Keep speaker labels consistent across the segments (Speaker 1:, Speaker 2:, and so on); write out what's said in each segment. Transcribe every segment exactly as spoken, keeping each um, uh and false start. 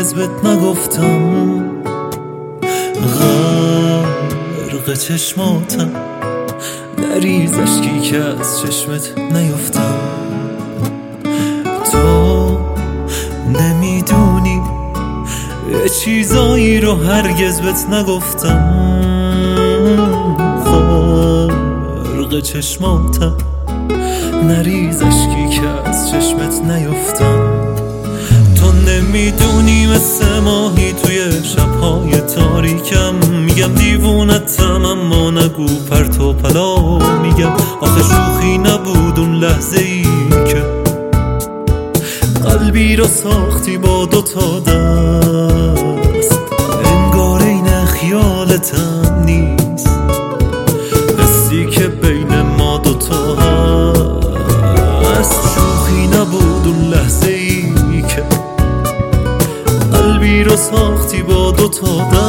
Speaker 1: هرگز بهت نگفتم غرق چشماتم نریز اشکی که از چشمت نیفتم. تو نمیدونی یه چیزایی رو هرگز بهت نگفتم غرق چشماتم نریز اشکی که از چشمت نیفتم. تو نمیدونی مثل ماهی توی شبهای تاریکم میگم دیوونتم اما نگو پرت و پلا میگم آخه شوخی نبود اون لحظه ای که قلبی رو ساختی با دوتا دست انگار این خیالتم نیست حسی که بین ما دوتا هست. شوخی نبود اون لحظه ای که قلبی رو ساختی با دوتا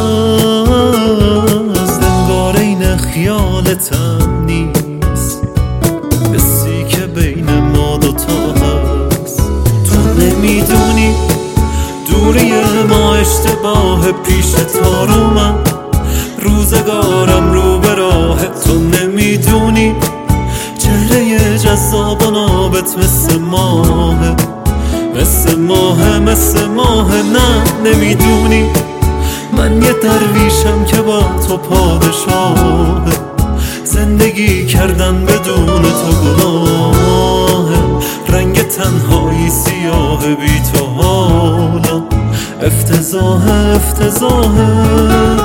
Speaker 1: دست انگار این خیالتم نیست حسی که بین ما دوتا هست. تو نمیدونی دوری ما اشتباه پیش تا رو من روزگارم رو به راه. تو نمیدونی چهره جذاب و نابت مثل ماهه مثل ماهه مثل ماهه. نه نمیدونی من یه درویشم که با تو پادشاهه زندگی کردن بدون تو گناهه. رنگ تنهایی سیاه بی تو حالا افتضاحه افتضاحه.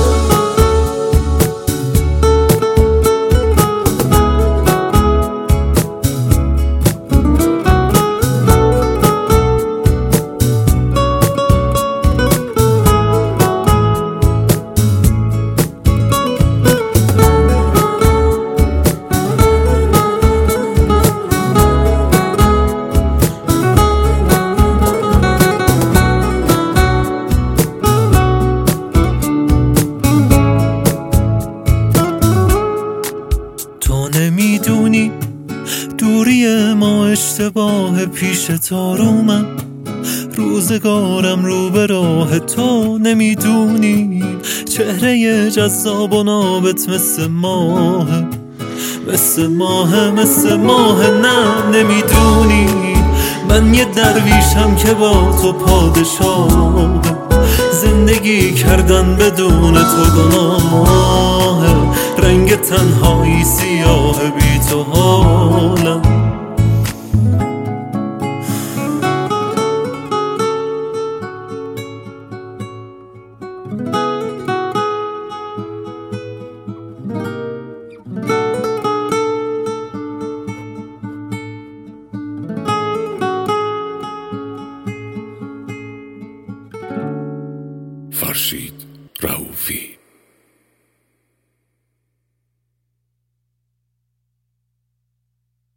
Speaker 1: نمیدونی دوری ما اشتباه پیش تا رو من روزگارم رو به راه. تو نمیدونی چهره جذاب و نابت مثل ماه مثل ماه مثل ماه. نه نمیدونی من یه درویشم که با تو پادشاه زندگی کردن بدون تو گناهه. رنگ تنهایی سیاه بی تو حالم
Speaker 2: فرشید رؤوفی.